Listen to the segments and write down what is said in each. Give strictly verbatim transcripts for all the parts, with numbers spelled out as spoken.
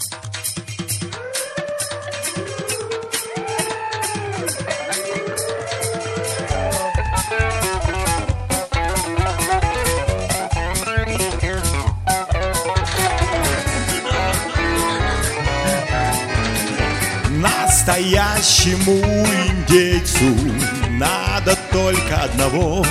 Настоящему индейцу надо только одного,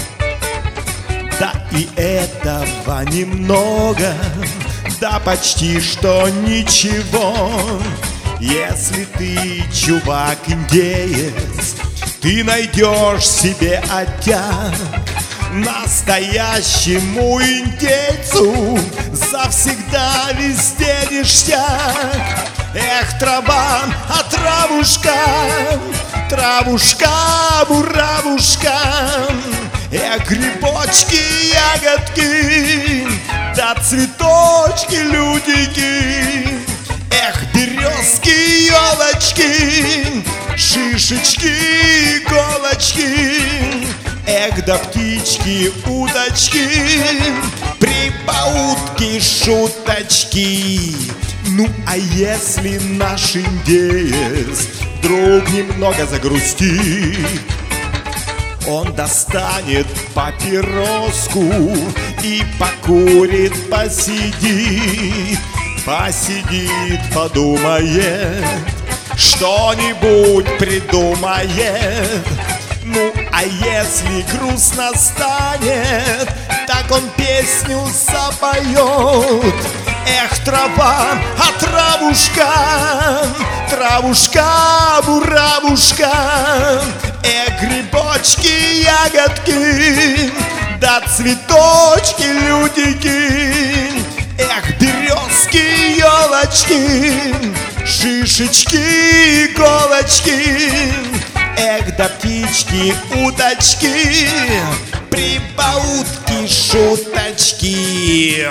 да и этого немного, да почти что ничего. Если ты, чувак, индеец, ты найдешь себе оттяг. Настоящему индейцу завсегда везде ништяк. Эх, трава, а травушка, травушка, буравушка, эх, грибочки, ягодки, да цветочки, людики, эх, березки, елочки, шишечки, иголочки, эх, да птички, удочки, прибаутки, шуточки. Ну, а если наш индеец вдруг немного загрустит, он достанет папироску и покурит, посидит, посидит, подумает, что-нибудь придумает. Ну, а если грустно станет, так он песню запоет. Эх, трава, а травушка, травушка, буравушка, эх, грибочки, ягодки, да цветочки, людики, эх, березки, елочки, шишечки, иголочки, эх, да птички, удочки, прибаутки, шуточки.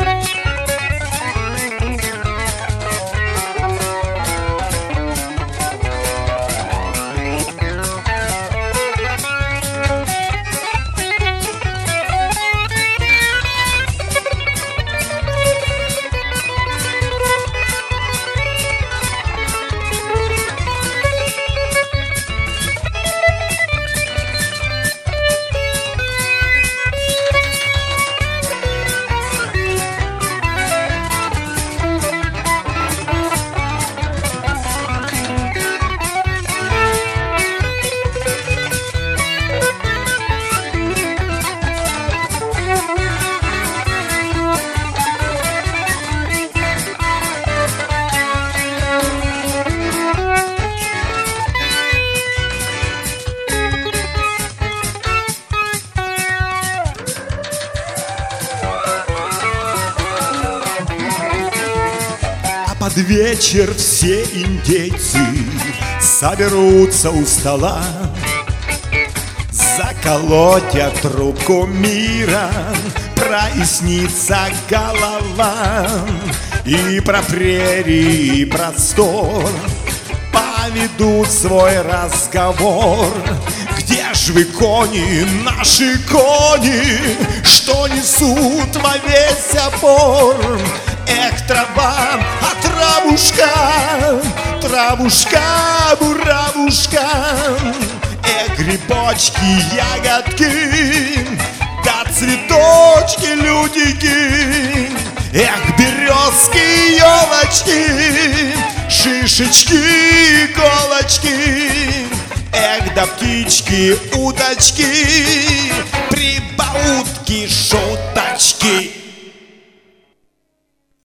Под вечер все индейцы соберутся у стола, заколотят трубку мира, прояснится голова. И про прерии, и простор поведут свой разговор. Где ж вы, кони, наши кони, что несут во весь опор? Эх, трава, а травушка, травушка, буравушка, эх, грибочки, ягодки, да цветочки, людики, эх, березки, елочки, шишечки, иголочки, эх, да птички, удочки, прибаутки, шуточки.